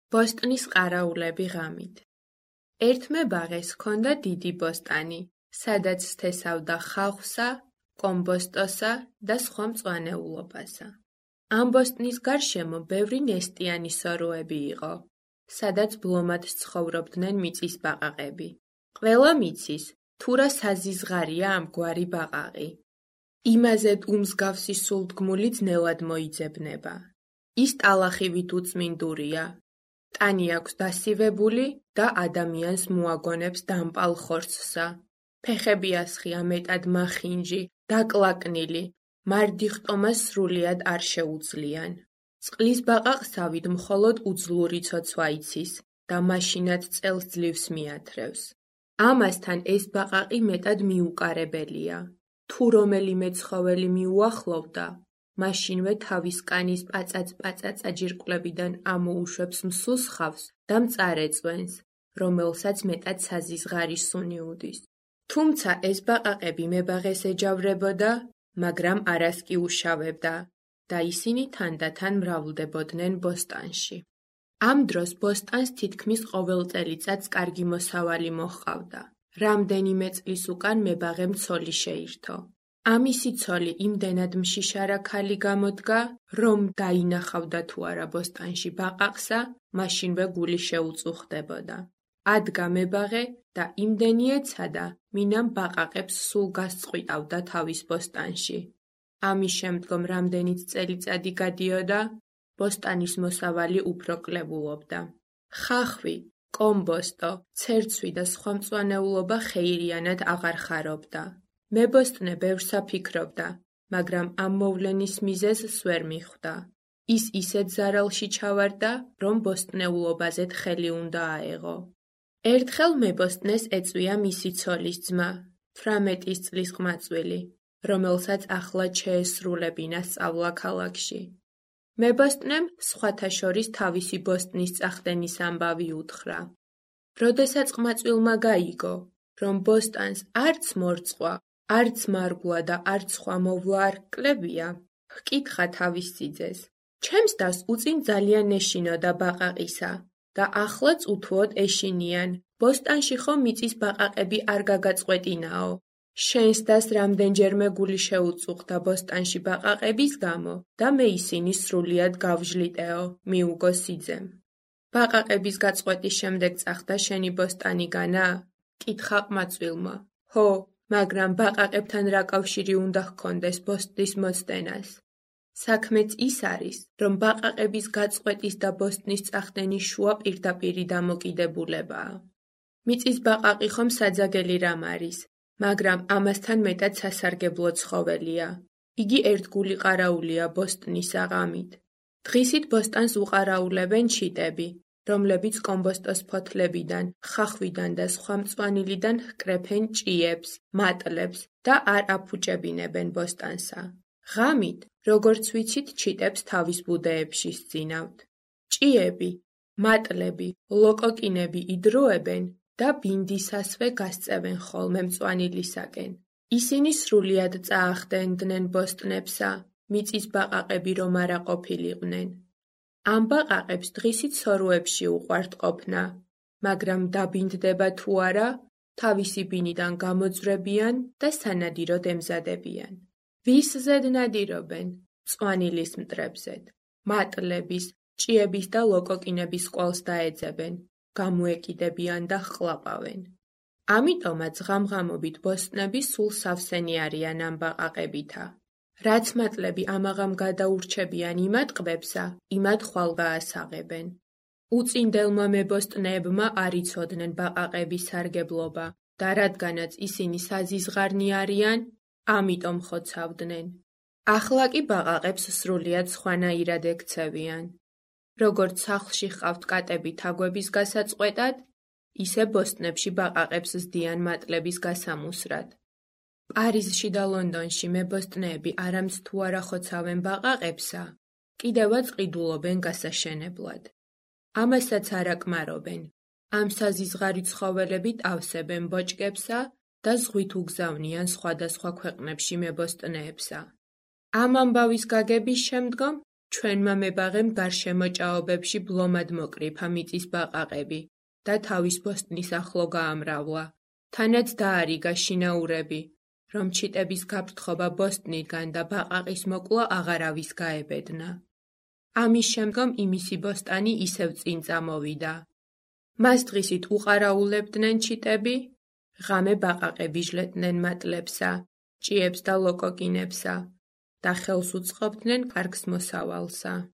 ბოსტნის ყარაულები ღამით. ერთ მებაღეს ჰქონდა დიდი ბოსტანი, სადაც სთესავდა ხავსა, კომბოსტოსა და სხვა მწვანეულობასა. ამ ბოსტნის გარშემო ბევრი ნესტიანი სოროები იყო, სადაც ბლომად ცხოვრობდნენ მიწის ბაყაყები. ყველა მიცის, თუ რა საზიზღარია ამგვარი ბაყაყი. იმაზე უმსგავსი სულთგმული ძნელად მოიძებნება. ის ტალახივით უწმინდურია. ტანი აქვს დასივებული და ადამიანს მოაგონებს დამპალ ხორცსა. ფეხები ასხია მეტად მახინჯი, დაკლაკნილი, მარდიხტომას სრულიად არ შეუძლიან. წყლის ბაყაყსავით მხოლოდ უძლური ცოცვა იცის და მაშინაც წელს ძლივს მიათრევს. ამასთან ეს ბაყაყი მეტად მიუკარებელია. თუ რომელიმე ცხოველი მიუახლოვდა, მაშინვე თავის კანის პაწაწ-პაწაწა ჯირკვლებიდან ამოუშვებს მსუს ხავს და მწარეწვენს, რომელსაც მეტად საზიზღარი სუნი უდის. თუმცა ეს ბაყაყები მებაღეს ეჯავრებოდა, მაგრამ არას კი უშავებდა და ისინი თანდათან მრავლდებოდნენ ბოსტანში. ამ დროს ბოსტანს თითქმის ყოველ წელიწადს კარგი მოსავალი მოჰყავდა. რამდენიმე წლის უკან მებაღემ ცოლი შეირთო. ამისი ცოლი იმდენად მშიშარა ქალი გამოდგა, რომ დაინახავდა თუ არა ბოსტანში ბაყაყსა, მაშინვე გული შეუწუხდებოდა. ადგა მებაღე და იმდენი ეცადა, მინამ ბაყაყებს სულ გასწყვიტავდა თავის ბოსტანში. ამის შემდგომ რამდენიც წელიწადი გადიოდა, ბოსტანის მოსავალი უფრო კლებულობდა. ხახვი, კომბოსტო, ცერცვი და სხვა მწვანეულობა ხეირიანად აღარ ხარობდა. მებოსტნე ბევრს აფიქრობდა, მაგრამ ამ მოვლენის მიზეზს ვერ მიხვდა. ის ისეთ ზარალში ჩავარდა, რომ ბოსტნეულობაზედ ხელი უნდა აეღო. ერთხელ მებოსტნეს ეწვია მისი ცოლის ძმა, 18 წლის ყმაწვილი, რომელსაც ახლა შეესრულებინა სწავლა ქალაქში. მებოსტნემ სხვათა შორის თავისი ბოსტნის წახდენის ამბავი უთხრა. როდესაც ყმაწვილმა გაიგო, რომ ბოსტანს არც მორწყვა, არც მარგვლა და არც სხვა მოვლა არ კლებია, ჰკითხა თავის სიძეს. ჩემს დას უწინ ძალიან ეშინოდა ბაყაყისა და ახლაც უთუოდ ეშინიან, ბოსტანში ხომ მიწის ბაყაყები არ გაგაწყვეტინაო. შენს დას რამდენჯერმე გული შეუწუხდა ბოსტანში ბაყაყების გამო და მე ისინი სრულიად გავჟლიტეო, მიუგო სიძემ. ბაყაყების გაწყვეტის შემდეგ წახდა შენი ბოსტანიგანა? კითხა ყმაწვილმა. ჰო, მაგრამ ბაყაყებთან რა კავშირი უნდა ჰქონდეს ბოსტნის მოწტენას? საქმეც ის არის, რომ ბაყაყების გაწყვეტის და ბოსტნის წახდენის შუა პირდაპირი დამოკიდებულებაა. მიწის ბაყაყი ხომ საძაგელი რამ არის, მაგრამ ამასთან მეტად სასარგებლო ცხოველია. იგი ერთგული ყარაულია ბოსტნის აღამით. დღისით ბოსტანს უყარაულებენ ჩიტები, რომლებიც კომბოსტოს ფოთლებიდან, ხახვიდან და სხვა მწვანილიდან ჰკრეფენ ჭიებს, მატლებს და არ აფუჭებინებენ ბოსტანსა. ღამით, როგორც ვიცით, ჩიტებს თავის ბუდეებში სძინავთ. ჭიები, მატლები, ლოკოკინები იდროებენ და ბინდისასვე გასწევენ ხოლმე მწვანილისაკენ. ისინი სრულიად წაახდენდნენ ბოსტნებსა, მიწის ბაყაყები რომ არა ყოფილიყვნენ. ამ ბაყაყებს დღისით სოროებში უყვართ ყოფნა, მაგრამ დაბინდდება თუ არა, თავისი ბინიდან გამოძვრებიან და სანადიროდ ემზადებიან. ვის ზედ ნადირობენ? მწვანილის მტრებზედ. მატლების, ჭიების და ლოკოკინების ყვალს დაეძებენ, გამოეკიდებიან და ჰყლაპავენ. ამიტომაც ღამღამობით ბოსტნები სულ სავსენი არიან ამ ბაყაყებითა. რაც მატლები ამაღამ გადაურჩებიან იმად ყბებსა, იმად ხვალ გაასაღებენ. უწინდელმა მებოსტნეებმა არ იცოდნენ ბაყაყების სარგებლობა და რადგანაც ისინი საზიზღარნი არიან, ამიტომ ხოცავდნენ. ახლა კი ბაყაყებს სრულიად სხვანაირად ექცევიან. როგორც სახლში ჰყავთ კატები თაგვების გასაწყვეტად, ისე ბოსტნებში ბაყაყებს ზდიან მატლების გასამუსრად. პარიზში და ლონდონში მებოსტნეები არამც თუ არა ხოცავენ ბაყაყებსა, კიდევაც ყიდულობენ გასაშენებლად. ამასაც არ აკმარობენ. ამ საზიზღარი ცხოველებით ავსებენ ბოჭკებსა და ზღვით უგზავნიან სხვადასხვა ქვეყნებში მებოსტნეებსა. ამ ამბავის გაგების შემდგომ ჩვენმა მებაღემ გარშემო ჭაობებში ბლომად მოკრიფა მიწის ბაყაყები და თავის ბოსტნის ახლო გაამრავლა. თანაც დაარიგა შინაურები, რომ ჩიტების გაფრთხობა ბოსტნიდან და ბაყაყის მოკვლა აღარავის გაებედნა. ამის შემდგომ იმისი ბოსტანი ისევ წინ წამოვიდა. მას დღისით უყარაულებდნენ ჩიტები, ღამე ბაყაყები ჟლებდნენ მატლებსა, ჭიებს და ლოკოკინებსა და ხელს უწყობდნენ კარგს მოსავალსა.